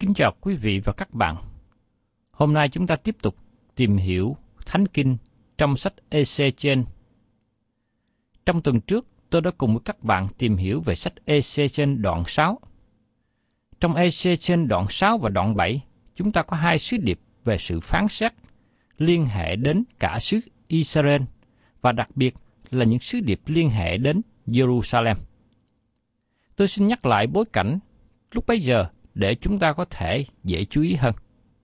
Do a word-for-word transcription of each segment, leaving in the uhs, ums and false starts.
Kính chào quý vị và các bạn. Hôm nay chúng ta tiếp tục tìm hiểu Thánh Kinh trong sách Ê-xê-chiên. Trong tuần trước, tôi đã cùng với các bạn tìm hiểu về sách Ê-xê-chiên đoạn sáu. Trong Ê-xê-chiên đoạn sáu và đoạn bảy, chúng ta có hai sứ điệp về sự phán xét liên hệ đến cả xứ Israel và đặc biệt là những sứ điệp liên hệ đến Jerusalem. Tôi xin nhắc lại bối cảnh lúc bấy giờ để chúng ta có thể dễ chú ý hơn.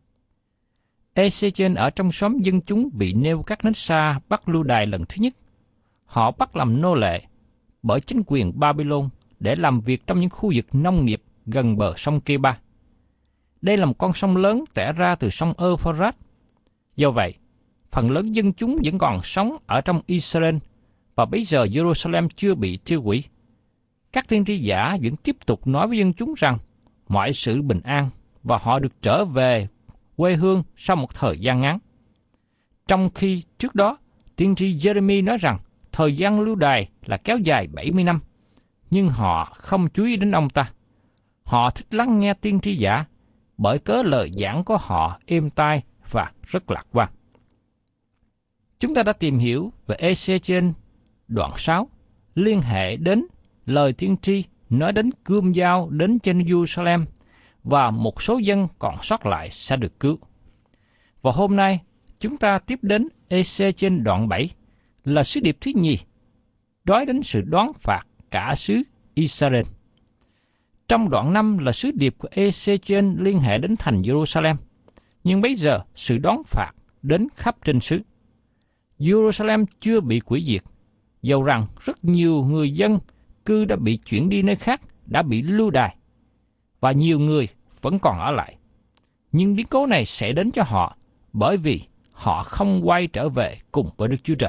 Ê-xê-chiên ở trong xóm dân chúng bị Nê-bu-cát-nét-sa bắt lưu đày lần thứ nhất. Họ bắt làm nô lệ bởi chính quyền Babylon để làm việc trong những khu vực nông nghiệp gần bờ sông Kê-ba. Đây là một con sông lớn tẻ ra từ sông Ơ-phơ-rát. Do vậy, phần lớn dân chúng vẫn còn sống ở trong Israel và bây giờ Jerusalem chưa bị tiêu hủy. Các tiên tri giả vẫn tiếp tục nói với dân chúng rằng mọi sự bình an và họ được trở về quê hương sau một thời gian ngắn. Trong khi trước đó, tiên tri Jeremy nói rằng thời gian lưu đày là kéo dài bảy mươi năm, nhưng họ không chú ý đến ông ta. Họ thích lắng nghe tiên tri giả bởi cớ lời giảng của họ êm tai và rất lạc quan. Chúng ta đã tìm hiểu về Ê-xê-chiên đoạn sáu liên hệ đến lời tiên tri nói đến gươm dao đến trên Jerusalem và một số dân còn sót lại sẽ được cứu. Và hôm nay, chúng ta tiếp đến Ê-xê-chiên đoạn bảy là sứ điệp thứ nhì, nói đến sự đoán phạt cả xứ Israel. Trong đoạn năm là sứ điệp của Ê-xê-chiên liên hệ đến thành Jerusalem, nhưng bây giờ sự đoán phạt đến khắp trên xứ. Jerusalem chưa bị hủy diệt, dầu rằng rất nhiều người dân cư đã bị chuyển đi nơi khác, đã bị lưu đày, và nhiều người vẫn còn ở lại. Nhưng biến cố này sẽ đến cho họ bởi vì họ không quay trở về cùng với Đức Chúa Trời.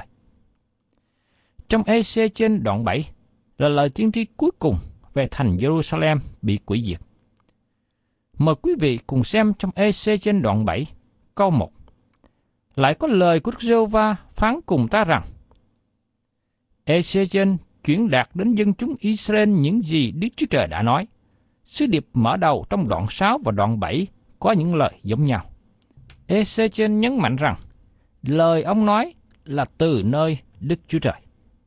Trong Ê-xê-chiên đoạn bảy là lời tiên tri cuối cùng về thành Jerusalem bị hủy diệt. Mời quý vị cùng xem trong Ê-xê-chiên đoạn bảy, câu một. Lại có lời của Đức Giê-hô-va phán cùng ta rằng, Ê-xê-chiên chuyển đạt đến dân chúng Israel những gì Đức Chúa Trời đã nói. Sứ điệp mở đầu trong đoạn sáu và đoạn bảy có những lời giống nhau. Ê-xê-chiên nhấn mạnh rằng, lời ông nói là từ nơi Đức Chúa Trời.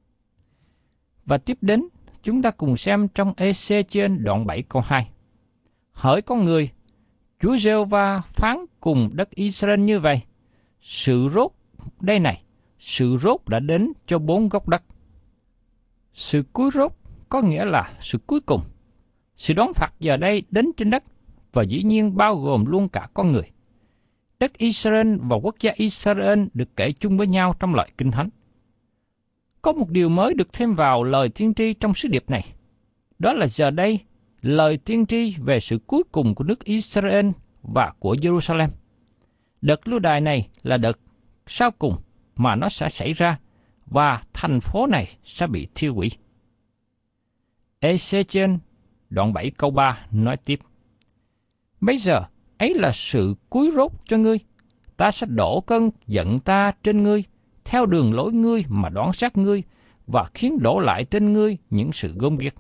Và tiếp đến, chúng ta cùng xem trong Ê-xê-chiên đoạn bảy câu hai. Hỡi con người, Chúa Giê-hô-va phán cùng đất Israel như vậy, sự rốt đây này, sự rốt đã đến cho bốn góc đất. Sự cuối rốt có nghĩa là sự cuối cùng. Sự đón phạt giờ đây đến trên đất và dĩ nhiên bao gồm luôn cả con người. Đất Israel và quốc gia Israel được kể chung với nhau trong lời Kinh Thánh. Có một điều mới được thêm vào lời tiên tri trong sứ điệp này. Đó là giờ đây, lời tiên tri về sự cuối cùng của nước Israel và của Jerusalem. Đợt lưu đày này là đợt sau cùng mà nó sẽ xảy ra và thành phố này sẽ bị thiêu hủy. Ê-xê-chiên đoạn bảy câu ba nói tiếp. Bây giờ ấy là sự cuối rốt cho ngươi, ta sẽ đổ cơn giận ta trên ngươi, theo đường lối ngươi mà đoán sát ngươi, và khiến đổ lại trên ngươi những sự gớm ghiếc.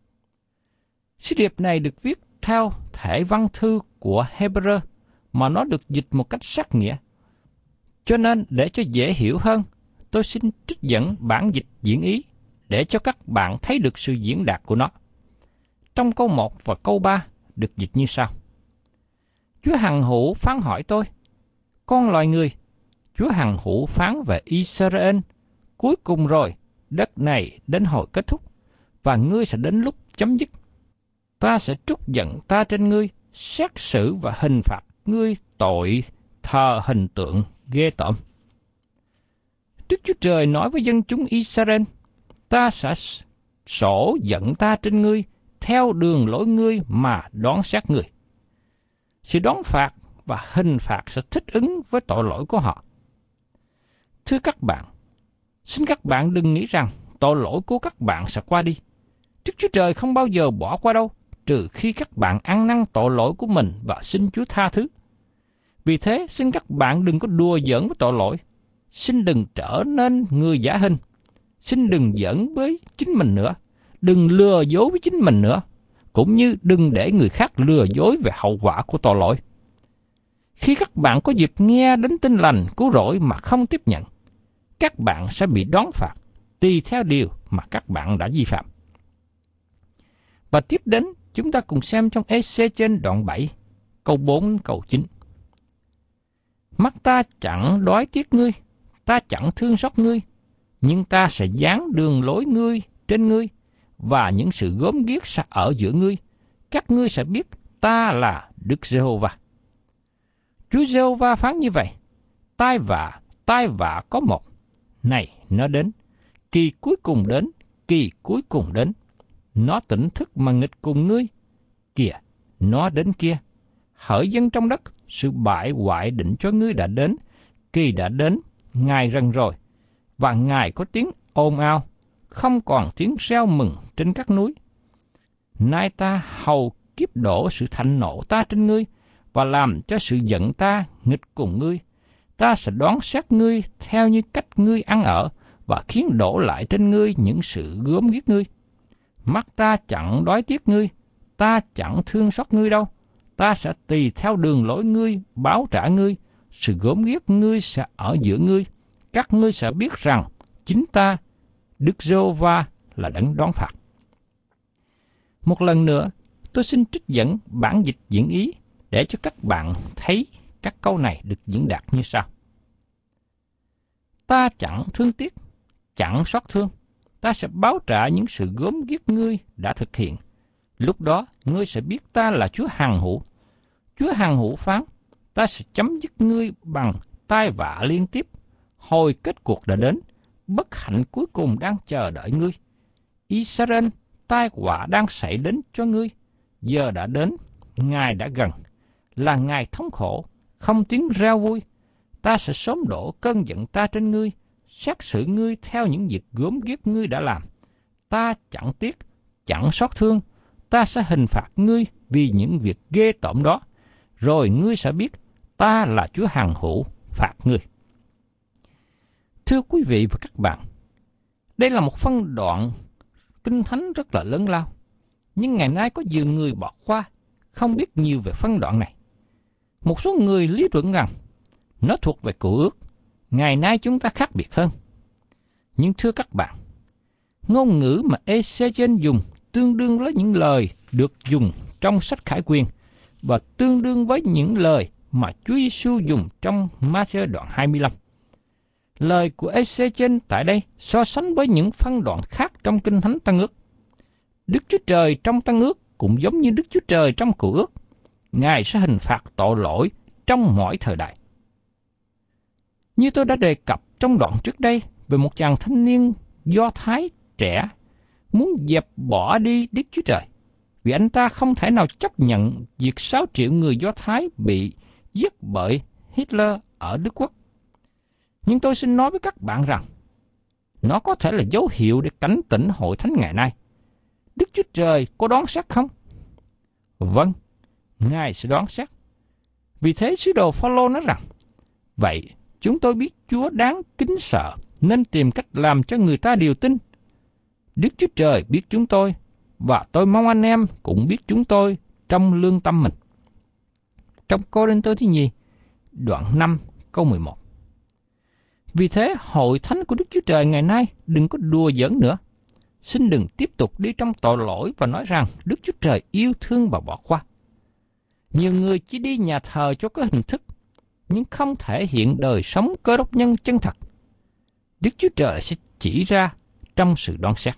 Sứ điệp này được viết theo thể văn thư của Hebrew, mà nó được dịch một cách sát nghĩa. Cho nên, để cho dễ hiểu hơn, tôi xin trích dẫn bản dịch diễn ý để cho các bạn thấy được sự diễn đạt của nó. Trong câu một và câu ba được dịch như sau. Chúa hằng hữu phán hỏi tôi, con loài người, Chúa hằng hữu phán về Israel, cuối cùng rồi, đất này đến hồi kết thúc, và ngươi sẽ đến lúc chấm dứt. Ta sẽ trút giận ta trên ngươi, xét xử và hình phạt ngươi tội thờ hình tượng ghê tởm. Đức Chúa Trời nói với dân chúng Israel, ta sẽ sổ giận ta trên ngươi, theo đường lối ngươi mà đoán xét ngươi. Sự đoán phạt và hình phạt sẽ thích ứng với tội lỗi của họ. Thưa các bạn, xin các bạn đừng nghĩ rằng tội lỗi của các bạn sẽ qua đi. Đức Chúa Trời không bao giờ bỏ qua đâu, trừ khi các bạn ăn năn tội lỗi của mình và xin Chúa tha thứ. Vì thế, xin các bạn đừng có đùa giỡn với tội lỗi. Xin đừng trở nên người giả hình. Xin đừng giỡn với chính mình nữa. Đừng lừa dối với chính mình nữa. cũng như đừng để người khác lừa dối về hậu quả của tội lỗi. Khi các bạn có dịp nghe đến tin lành cứu rỗi mà không tiếp nhận, các bạn sẽ bị đón phạt tùy theo điều mà các bạn đã vi phạm. Và tiếp đến, chúng ta cùng xem trong Ê-xê trên đoạn bảy, câu bốn câu chín. Mắt ta chẳng đói tiếc ngươi, ta chẳng thương xót ngươi, nhưng ta sẽ dán đường lối ngươi trên ngươi, và những sự gớm ghiếc sẽ ở giữa ngươi. Các ngươi sẽ biết ta là Đức Giê-hô-va. Chúa Giê-hô-va phán như vậy: tai vạ, tai vạ có một. Này, nó đến. Kỳ cuối cùng đến, kỳ cuối cùng đến. Nó tỉnh thức mà nghịch cùng ngươi. Kìa, nó đến kia. Hỡi dân trong đất, sự bại hoại định cho ngươi đã đến. Kỳ đã đến, Ngài rần rồi. Và Ngài có tiếng ồn ào, không còn tiếng reo mừng trên các núi. Nay ta hầu kiếp đổ sự thạnh nộ ta trên ngươi, và làm cho sự giận ta nghịch cùng ngươi. Ta sẽ đoán xét ngươi theo như cách ngươi ăn ở, và khiến đổ lại trên ngươi những sự gớm ghiếc ngươi. Mắt ta chẳng đói tiếc ngươi, ta chẳng thương xót ngươi đâu. Ta sẽ tùy theo đường lối ngươi, báo trả ngươi. Sự gớm ghiếc ngươi sẽ ở giữa ngươi. Các ngươi sẽ biết rằng chính ta, Đức Giê-hô-va, là đấng đón phạt. Một lần nữa, tôi xin trích dẫn bản dịch diễn ý để cho các bạn thấy các câu này được diễn đạt như sau. Ta chẳng thương tiếc, chẳng xót thương. Ta sẽ báo trả những sự gớm ghiếc ngươi đã thực hiện. Lúc đó, ngươi sẽ biết ta là Chúa hằng hữu. Chúa hằng hữu phán, ta sẽ chấm dứt ngươi bằng tai vạ liên tiếp. Hồi kết cuộc đã đến, bất hạnh cuối cùng đang chờ đợi ngươi. Israel, tai họa đang xảy đến cho ngươi. Giờ đã đến, Ngài đã gần, là Ngài thống khổ, không tiếng reo vui. Ta sẽ sớm đổ cơn giận ta trên ngươi, xét xử ngươi theo những việc gớm ghiếc ngươi đã làm. Ta chẳng tiếc, chẳng xót thương. Ta sẽ hình phạt ngươi vì những việc ghê tởm đó. Rồi ngươi sẽ biết ta là Chúa hằng hữu phạt ngươi. Thưa quý vị và các bạn, đây là một phân đoạn kinh thánh rất là lớn lao. Nhưng ngày nay có nhiều người bỏ qua, không biết nhiều về phân đoạn này. Một số người lý luận rằng nó thuộc về Cựu Ước. Ngày nay chúng ta khác biệt hơn. Nhưng thưa các bạn, ngôn ngữ mà Ê-xê-trên dùng tương đương với những lời được dùng trong sách Khải Quyền và tương đương với những lời mà Chúa Giêsu dùng trong Ma-thê đoạn hai mươi lăm. Lời của Ê-xê-trên tại đây so sánh với những phân đoạn khác trong Kinh Thánh Tân Ước. Đức Chúa Trời trong Tân Ước cũng giống như Đức Chúa Trời trong Cựu Ước. Ngài sẽ hình phạt tội lỗi trong mọi thời đại. Như tôi đã đề cập trong đoạn trước đây về một chàng thanh niên Do Thái trẻ muốn dẹp bỏ đi Đức Chúa Trời, vì anh ta không thể nào chấp nhận việc sáu triệu người Do Thái bị giết bởi Hitler ở Đức Quốc. Nhưng tôi xin nói với các bạn rằng, nó có thể là dấu hiệu để cảnh tỉnh hội thánh ngày nay. Đức Chúa Trời có đoán xét không? Vâng, Ngài sẽ đoán xét. Vì thế sứ đồ Phao-lô nói rằng, vậy chúng tôi biết Chúa đáng kính sợ nên tìm cách làm cho người ta điều tin. Đức Chúa Trời biết chúng tôi, và tôi mong anh em cũng biết chúng tôi trong lương tâm mình. Trong Cô-rinh-tô thứ nhì, đoạn năm, câu mười một. Vì thế, hội thánh của Đức Chúa Trời ngày nay đừng có đùa giỡn nữa. Xin đừng tiếp tục đi trong tội lỗi và nói rằng Đức Chúa Trời yêu thương và bỏ qua. Nhiều người chỉ đi nhà thờ cho có hình thức, nhưng không thể hiện đời sống Cơ Đốc nhân chân thật. Đức Chúa Trời sẽ chỉ ra trong sự đoán xét.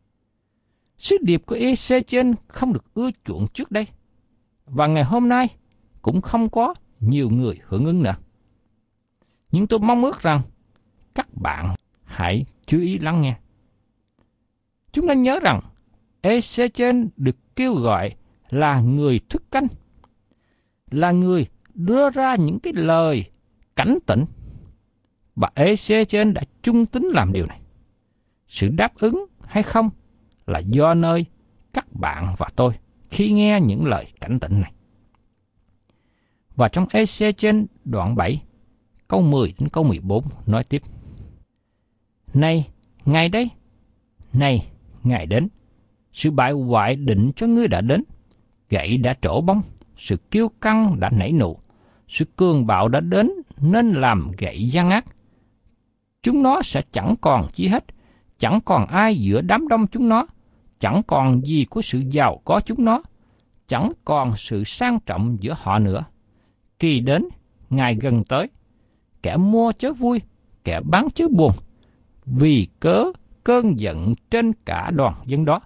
Sứ điệp của Ê-xê-trên không được ưa chuộng trước đây, và ngày hôm nay cũng không có nhiều người hưởng ứng nữa. Nhưng tôi mong ước rằng các bạn hãy chú ý lắng nghe. Chúng ta nhớ rằng Ê-xê-trên được kêu gọi là người thức canh, là người đưa ra những cái lời cảnh tỉnh, và Ê-xê-trên đã trung tín làm điều này. Sự đáp ứng hay không là do nơi các bạn và tôi khi nghe những lời cảnh tỉnh này. Và trong Ê-xê-trên đoạn bảy, câu mười đến câu mười bốn nói tiếp: Này, Ngài đây, này, Ngài đến, Sự bại hoại định cho ngươi đã đến, gậy đã trổ bông, sự kiêu căng đã nảy nụ, sự cường bạo đã đến nên làm gậy gian ác. Chúng nó sẽ chẳng còn chi hết, chẳng còn ai giữa đám đông chúng nó, chẳng còn gì của sự giàu có chúng nó, chẳng còn sự sang trọng giữa họ nữa. Kỳ đến, ngày gần tới, kẻ mua chớ vui, kẻ bán chớ buồn, vì cớ cơn giận trên cả đoàn dân đó.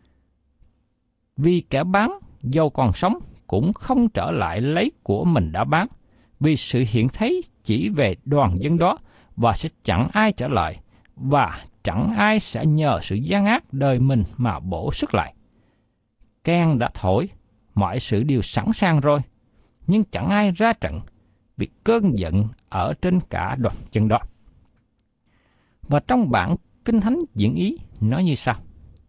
Vì kẻ bán, dầu còn sống, cũng không trở lại lấy của mình đã bán, vì sự hiện thấy chỉ về đoàn dân đó, và sẽ chẳng ai trở lại, và chẳng ai sẽ nhờ sự gian ác đời mình mà bổ sức lại. Kèn đã thổi, mọi sự đều sẵn sàng rồi, nhưng chẳng ai ra trận, vì cơn giận ở trên cả đoàn dân đó. Và trong bản Kinh Thánh diễn ý nói như sau: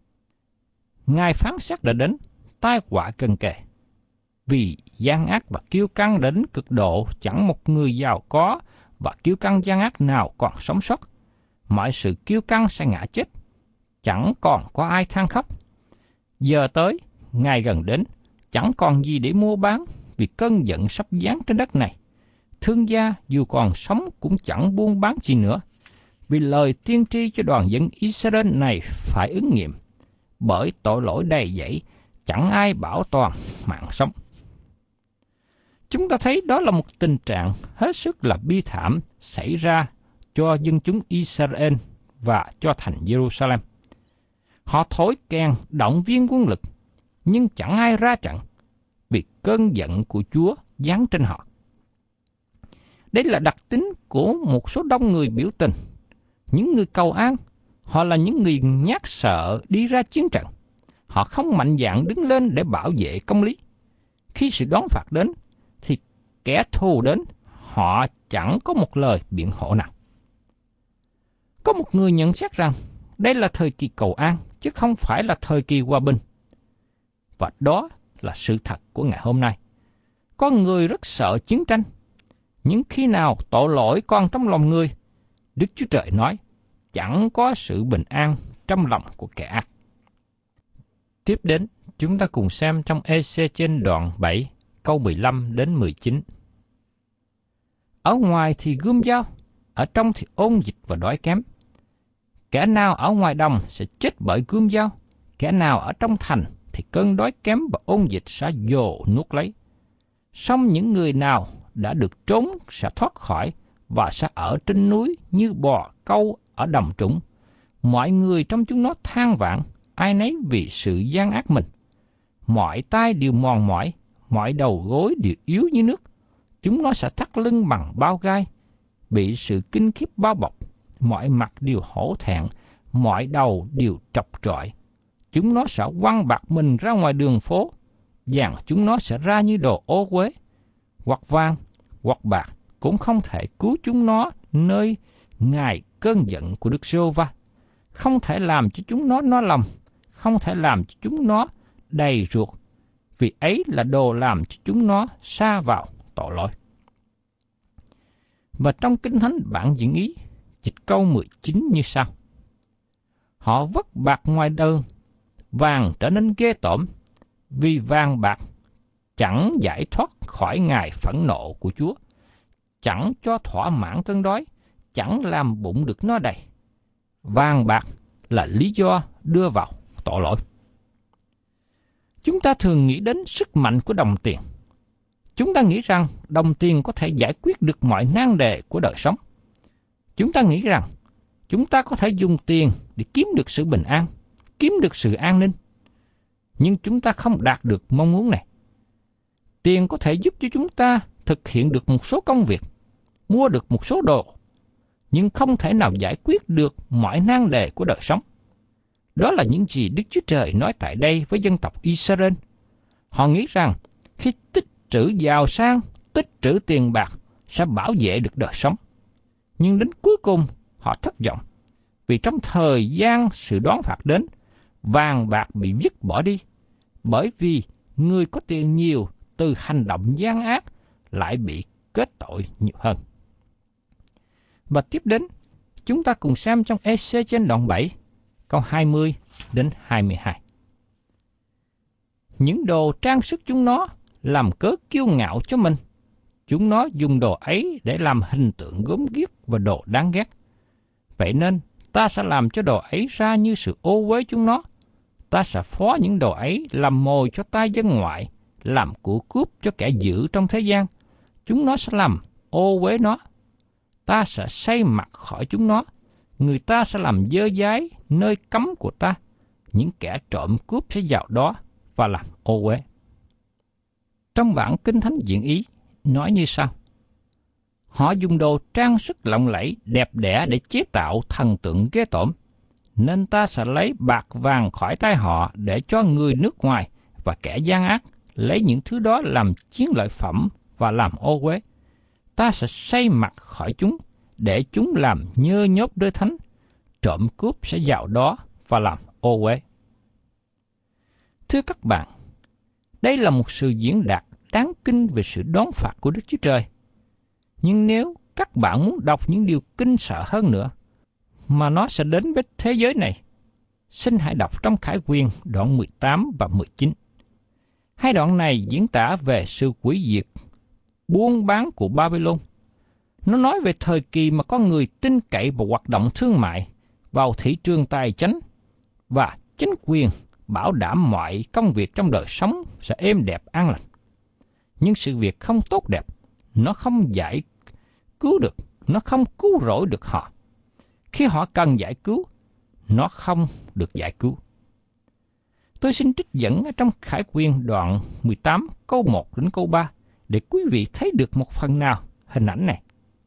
Ngày phán xét đã đến, tai họa gần kề. Vì gian ác và kiêu căng đến cực độ, chẳng một người giàu có và kiêu căng gian ác nào còn sống sót. Mọi sự kiêu căng sẽ ngã chết, chẳng còn có ai than khóc. Giờ tới, ngày gần đến, chẳng còn gì để mua bán, vì cơn giận sắp giáng trên đất này. Thương gia dù còn sống cũng chẳng buôn bán gì nữa, vì lời tiên tri cho đoàn dân Israel này phải ứng nghiệm. Bởi tội lỗi đầy dẫy, chẳng ai bảo toàn mạng sống. Chúng ta thấy đó là một tình trạng hết sức là bi thảm xảy ra cho dân chúng Israel và cho thành Jerusalem. Họ thổi kèn động viên quân lực, nhưng chẳng ai ra trận, vì cơn giận của Chúa giáng trên họ. Đây là đặc tính của một số đông người biểu tình, những người cầu an. Họ là những người nhát sợ đi ra chiến trận. Họ không mạnh dạn đứng lên để bảo vệ công lý. Khi sự đón phạt đến, thì kẻ thù đến, họ chẳng có một lời biện hộ nào. Có một người nhận xét rằng đây là thời kỳ cầu an, chứ không phải là thời kỳ hòa bình. Và đó là sự thật của ngày hôm nay. Có người rất sợ chiến tranh, nhưng khi nào tội lỗi còn trong lòng người, Đức Chúa Trời nói, chẳng có sự bình an trong lòng của kẻ ác. Tiếp đến, chúng ta cùng xem trong Ê-xê trên đoạn bảy, câu mười lăm đến mười chín. Ở ngoài thì gươm dao, ở trong thì ôn dịch và đói kém. Kẻ nào ở ngoài đồng sẽ chết bởi gươm dao, kẻ nào ở trong thành thì cơn đói kém và ôn dịch sẽ dồ nuốt lấy. Song những người nào đã được trốn sẽ thoát khỏi và sẽ ở trên núi như bò câu ở đồng trũng. Mọi người trong chúng nó than vãn, ai nấy vì sự gian ác mình. Mọi tay đều mòn mỏi, mọi đầu gối đều yếu như nước. Chúng nó sẽ thắt lưng bằng bao gai, bị sự kinh khiếp bao bọc. Mọi mặt đều hổ thẹn, mọi đầu đều trọc trọi. Chúng nó sẽ quăng bạc mình ra ngoài đường phố, vàng chúng nó sẽ ra như đồ ô uế. Hoặc vàng, hoặc bạc cũng không thể cứu chúng nó nơi ngày cơn giận của Đức Giê-hô-va. Không thể làm cho chúng nó no lòng, không thể làm cho chúng nó đầy ruột, vì ấy là đồ làm cho chúng nó sa vào tội lỗi. Và trong Kinh Thánh bản diễn ý, dịch câu mười chín như sau: Họ vất bạc ngoài đơn, vàng trở nên ghê tởm, vì vàng bạc chẳng giải thoát khỏi ngày phẫn nộ của Chúa, chẳng cho thỏa mãn cơn đói, chẳng làm bụng được nó đầy. Vàng bạc là lý do đưa vào tội lỗi. Chúng ta thường nghĩ đến sức mạnh của đồng tiền. Chúng ta nghĩ rằng đồng tiền có thể giải quyết được mọi nan đề của đời sống. Chúng ta nghĩ rằng chúng ta có thể dùng tiền để kiếm được sự bình an, kiếm được sự an ninh. Nhưng chúng ta không đạt được mong muốn này. Tiền có thể giúp cho chúng ta thực hiện được một số công việc, mua được một số đồ, nhưng không thể nào giải quyết được mọi nan đề của đời sống. Đó là những gì Đức Chúa Trời nói tại đây với dân tộc Israel. Họ nghĩ rằng khi tích trữ giàu sang, tích trữ tiền bạc sẽ bảo vệ được đời sống. Nhưng đến cuối cùng họ thất vọng, vì trong thời gian sự đoán phạt đến, vàng bạc bị vứt bỏ đi, bởi vì người có tiền nhiều từ hành động gian ác lại bị kết tội nhiều hơn. Và tiếp đến, chúng ta cùng xem trong Ê-xê trên đoạn bảy, câu hai mươi đến hai mươi hai. những đồ trang sức chúng nó làm cớ kiêu ngạo cho mình. Chúng nó dùng đồ ấy để làm hình tượng gớm ghiếc và đồ đáng ghét. Vậy nên, ta sẽ làm cho đồ ấy ra như sự ô uế chúng nó. Ta sẽ phó những đồ ấy làm mồi cho tay dân ngoại, làm của cướp cho kẻ dữ trong thế gian. Chúng nó sẽ làm ô uế nó. Ta sẽ xây mặt khỏi chúng nó. Người ta sẽ làm dơ dái nơi cấm của ta. Những kẻ trộm cướp sẽ vào đó và làm ô uế. Trong bản Kinh Thánh Diễn Ý nói như sau: họ dùng đồ trang sức lộng lẫy đẹp đẽ để chế tạo thần tượng ghê tởm, nên ta sẽ lấy bạc vàng khỏi tay họ để cho người nước ngoài và kẻ gian ác lấy những thứ đó làm chiến lợi phẩm và làm ô uế. Ta sẽ xây mặt khỏi chúng để chúng làm nhơ nhớp đôi thánh, trộm cướp sẽ vào đó và làm ô uế. Thưa các bạn, đây là một sự diễn đạt đáng kinh về sự đón phạt của Đức Chúa Trời. Nhưng nếu các bạn muốn đọc những điều kinh sợ hơn nữa, mà nó sẽ đến với thế giới này, xin hãy đọc trong Khải Huyền đoạn mười tám và mười chín. Hai đoạn này diễn tả về sự hủy diệt, buôn bán của Babylon. Nó nói về thời kỳ mà con người tin cậy vào hoạt động thương mại, vào thị trường tài chính, và chính quyền bảo đảm mọi công việc trong đời sống sẽ êm đẹp an lành. Nhưng sự việc không tốt đẹp, nó không giải cứu được, nó không cứu rỗi được họ. Khi họ cần giải cứu, nó không được giải cứu. Tôi xin trích dẫn ở trong Khải Huyền đoạn mười tám câu một đến câu ba để quý vị thấy được một phần nào hình ảnh này.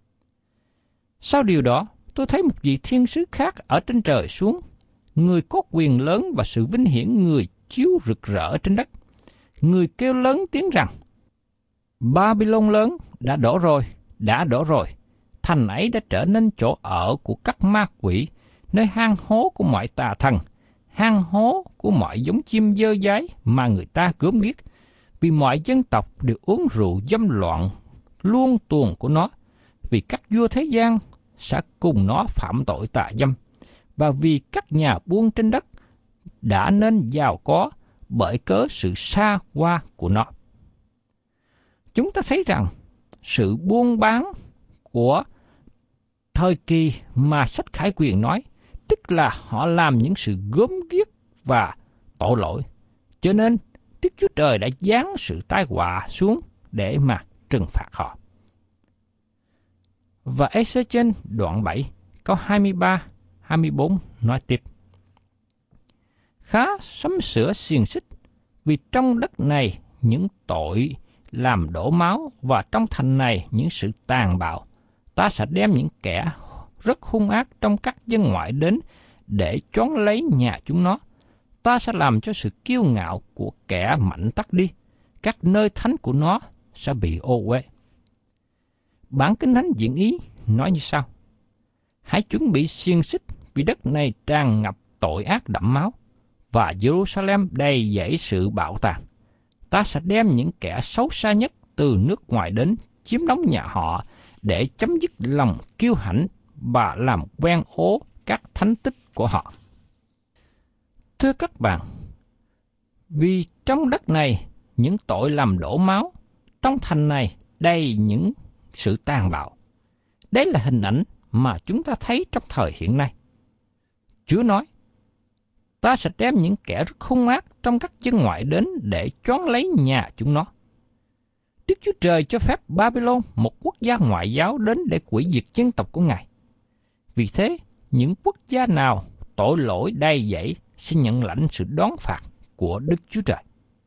Sau điều đó, tôi thấy một vị thiên sứ khác ở trên trời xuống, người có quyền lớn và sự vinh hiển người chiếu rực rỡ trên đất. Người kêu lớn tiếng rằng: Babylon lớn đã đổ rồi, đã đổ rồi. Thành ấy đã trở nên chỗ ở của các ma quỷ, nơi hang hố của mọi tà thần, hang hố của mọi giống chim dơ dái mà người ta gớm ghiếc. Vì mọi dân tộc đều uống rượu dâm loạn luôn tuồng của nó, vì các vua thế gian sẽ cùng nó phạm tội tà dâm, và vì các nhà buôn trên đất đã nên giàu có bởi cớ sự xa hoa của nó. Chúng ta thấy rằng sự buôn bán của thời kỳ mà sách Khải Huyền nói, tức là họ làm những sự gớm ghiếc và tội lỗi. Cho nên, Đức Chúa Trời đã giáng sự tai họa xuống để mà trừng phạt họ. Và Ê-xê-trên đoạn bảy, câu hai mươi ba, hai mươi bốn nói tiếp: Khá sắm sửa xiềng xích, vì trong đất này những tội làm đổ máu, và trong thành này những sự tàn bạo. Ta sẽ đem những kẻ rất hung ác trong các dân ngoại đến để choán lấy nhà chúng nó. Ta sẽ làm cho sự kiêu ngạo của kẻ mạnh tắt đi. Các nơi thánh của nó sẽ bị ô uế. Bản Kinh Thánh Diễn Ý nói như sau: Hãy chuẩn bị xiềng xích, vì đất này tràn ngập tội ác đẫm máu, và Jerusalem đầy dẫy sự bạo tàn. Ta sẽ đem những kẻ xấu xa nhất từ nước ngoài đến chiếm đóng nhà họ để chấm dứt lòng kiêu hãnh và làm quen ố các thánh tích của họ. Thưa các bạn, vì trong đất này những tội làm đổ máu, trong thành này đầy những sự tàn bạo. Đấy là hình ảnh mà chúng ta thấy trong thời hiện nay. Chúa nói: Ta sẽ đem những kẻ rất hung ác trong các dân ngoại đến để choán lấy nhà chúng nó. Đức Chúa Trời cho phép Babylon, một quốc gia ngoại giáo, đến để hủy diệt dân tộc của Ngài. Vì thế, những quốc gia nào tội lỗi đầy dẫy sẽ nhận lãnh sự đón phạt của Đức Chúa Trời.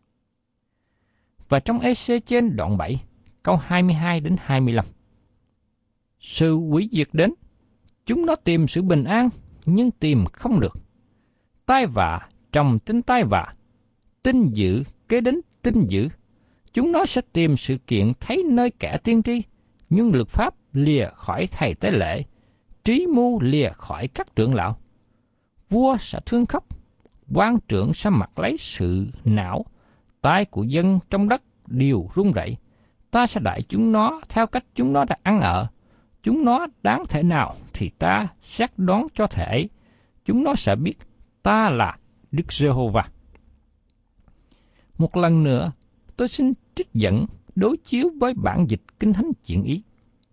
Và trong Ê-xê trên đoạn bảy, câu hai mươi hai đến hai mươi lăm: Sự hủy diệt đến, chúng nó tìm sự bình an, nhưng tìm không được. Tai vạ trồng trên tai vạ, tin dữ kế đến tin dữ. Chúng nó sẽ tìm sự kiện thấy nơi kẻ tiên tri, nhưng luật pháp lìa khỏi thầy tế lễ, trí mưu lìa khỏi các trưởng lão. Vua sẽ thương khóc, quan trưởng sẽ mặc lấy sự não, tai của dân trong đất đều run rẩy. Ta sẽ đãi chúng nó theo cách chúng nó đã ăn ở. Chúng nó đáng thể nào thì ta xét đoán cho thể ấy. Chúng nó sẽ biết ta là Đức Giê-hô-va. Một lần nữa, tôi xin trích dẫn đối chiếu với bản dịch Kinh Thánh Chuyển Ý.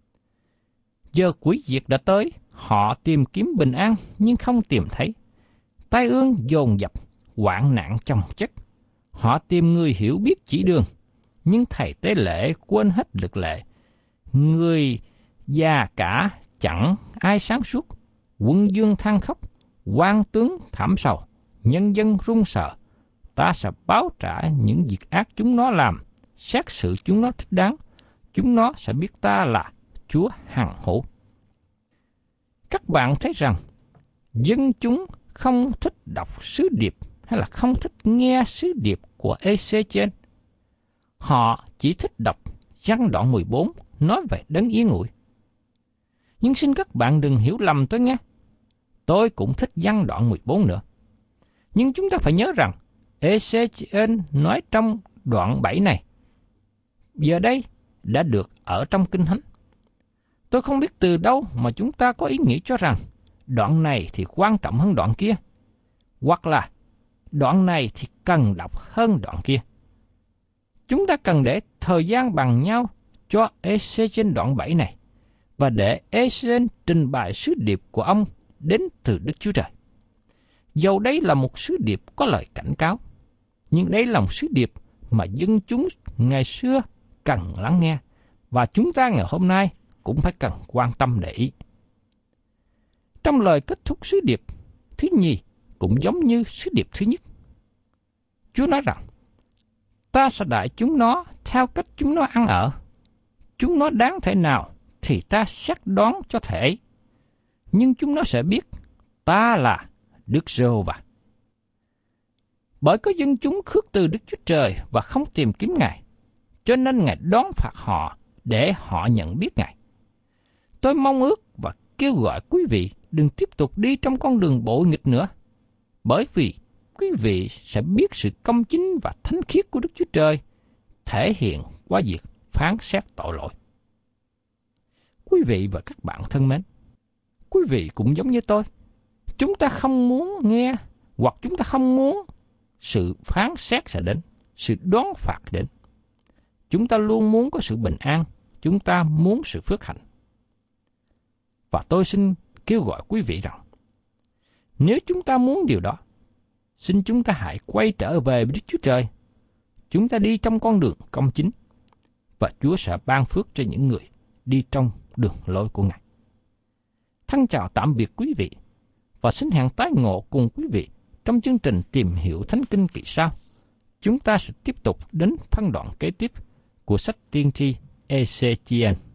Giờ quỷ diệt đã tới, họ tìm kiếm bình an nhưng không tìm thấy. Tai ương dồn dập, hoạn nạn chồng chất. Họ tìm người hiểu biết chỉ đường, nhưng thầy tế lễ quên hết luật lệ. Người già cả chẳng ai sáng suốt, quân dương than khóc, quan tướng thảm sầu, nhân dân run sợ. Ta sẽ báo trả những việc ác chúng nó làm, xét xử chúng nó thích đáng. Chúng nó sẽ biết ta là Chúa hằng hữu. Các bạn thấy rằng, dân chúng không thích đọc sứ điệp hay là không thích nghe sứ điệp của ê xê trên. Họ chỉ thích đọc Giăng đoạn mười bốn nói về đấng yên ủi. Nhưng xin các bạn đừng hiểu lầm tôi nghe. Tôi cũng thích Giăng đoạn mười bốn nữa. Nhưng chúng ta phải nhớ rằng, ê xê trên nói trong đoạn bảy này, giờ đây đã được ở trong Kinh Thánh. Tôi không biết từ đâu mà chúng ta có ý nghĩ cho rằng đoạn này thì quan trọng hơn đoạn kia, hoặc là đoạn này thì cần đọc hơn đoạn kia. Chúng ta cần để thời gian bằng nhau cho ê xê trên đoạn bảy này, và để ê xê trình bày sứ điệp của ông đến từ Đức Chúa Trời. Dầu đây là một sứ điệp có lời cảnh cáo, nhưng đây là một sứ điệp mà dân chúng ngày xưa cần lắng nghe, và chúng ta ngày hôm nay cũng phải cần quan tâm để ý. Trong lời kết thúc sứ điệp thứ nhì cũng giống như sứ điệp thứ nhất. Chúa nói rằng, ta sẽ đãi chúng nó theo cách chúng nó ăn ở. Chúng nó đáng thể nào thì ta xét đoán cho thể. Nhưng chúng nó sẽ biết ta là Đức Giê-hô-va. Bởi có dân chúng khước từ Đức Chúa Trời và không tìm kiếm Ngài, cho nên Ngài đón phạt họ để họ nhận biết Ngài. Tôi mong ước và kêu gọi quý vị đừng tiếp tục đi trong con đường bội nghịch nữa, bởi vì quý vị sẽ biết sự công chính và thánh khiết của Đức Chúa Trời thể hiện qua việc phán xét tội lỗi. Quý vị và các bạn thân mến, quý vị cũng giống như tôi. Chúng ta không muốn nghe hoặc chúng ta không muốn sự phán xét sẽ đến, sự đoán phạt đến. Chúng ta luôn muốn có sự bình an, chúng ta muốn sự phước hạnh. Và tôi xin kêu gọi quý vị rằng, nếu chúng ta muốn điều đó, xin chúng ta hãy quay trở về với Đức Chúa Trời. Chúng ta đi trong con đường công chính, và Chúa sẽ ban phước cho những người đi trong đường lối của Ngài. Thân chào tạm biệt quý vị, và xin hẹn tái ngộ cùng quý vị trong chương trình Tìm Hiểu Thánh Kinh kỳ sau. Chúng ta sẽ tiếp tục đến phân đoạn kế tiếp của sách tiên tri ê xê chiên.